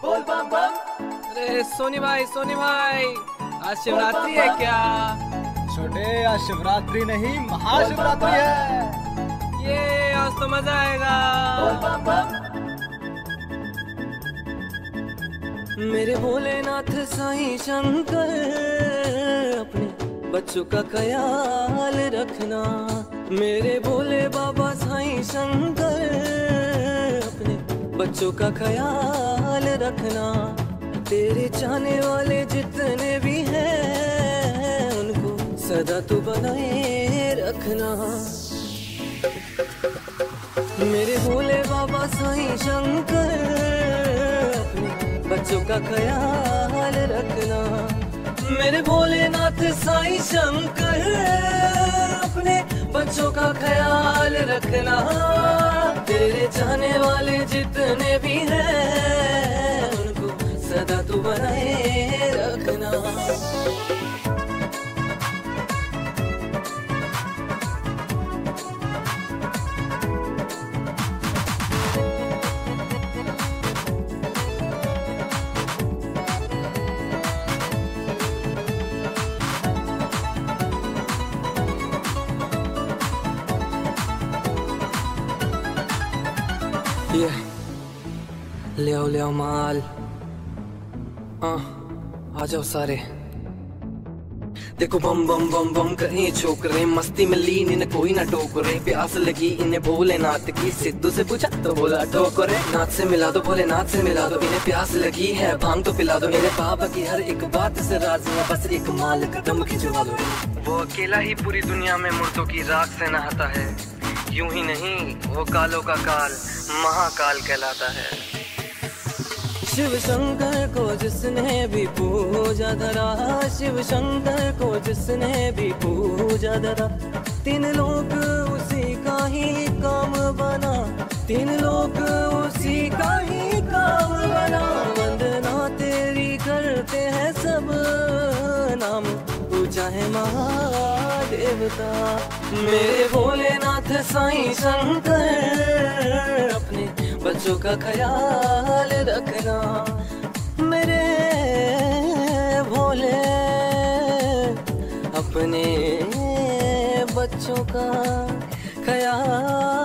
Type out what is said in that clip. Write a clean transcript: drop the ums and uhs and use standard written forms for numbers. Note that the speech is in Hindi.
बोल बम बम। अरे सोनी भाई आज शिवरात्रि है क्या? छोटे, आज शिवरात्रि नहीं महाशिवरात्रि है। ये आज तो मजा आएगा। बोल बम बम। मेरे भोलेनाथ साईं शंकर, अपने बच्चों का ख्याल रखना। मेरे भोले बाबा साईं शंकर, अपने बच्चों का ख्याल रखना। तेरे चाहने वाले जितने भी हैं, उनको सदा तू बनाए रखना। मेरे भोले बाबा साईं शंकर, अपने बच्चों का ख्याल रखना। मेरे भोलेनाथ साईं शंकर, अपने बच्चों का ख्याल रखना। तेरे चाहने वाले जितने भी हैं, उनको सदा तू बनाए रखना। ये ले आओ माल। आ जाओ सारे। देखो बम बम बम बम करें छोकरे, मस्ती में लीन इन्हें कोई ना टोकरे। प्यास लगी इन्हें भोलेनाथ की, सिद्धू से पूछा तो बोला ठोकरे। नाथ से मिला दो भोलेनाथ से मिला दो, इन्हें प्यास लगी है भांग तो पिला दो। इन्हें बाबा की हर एक बात से राजी है, बस एक माल कदम खिंचवा दो। वो अकेला ही पूरी दुनिया में मुर्दों की राख से नहाता है। यूं ही नहीं, वो कालों का काल महाकाल कहलाता है। शिव शंकर को जिसने भी पूजा धरा, शिव शंकर को जिसने भी पूजा धरा। तीन लोग उसी का ही काम बना, तीन लोग उसी का ही काम बना। वंदना तेरी करते हैं सब, नाम पूजा है महादेवता। मेरे भोलेनाथ साईं शंकर, अपने बच्चों का ख्याल रखना। मेरे भोले, अपने बच्चों का ख्याल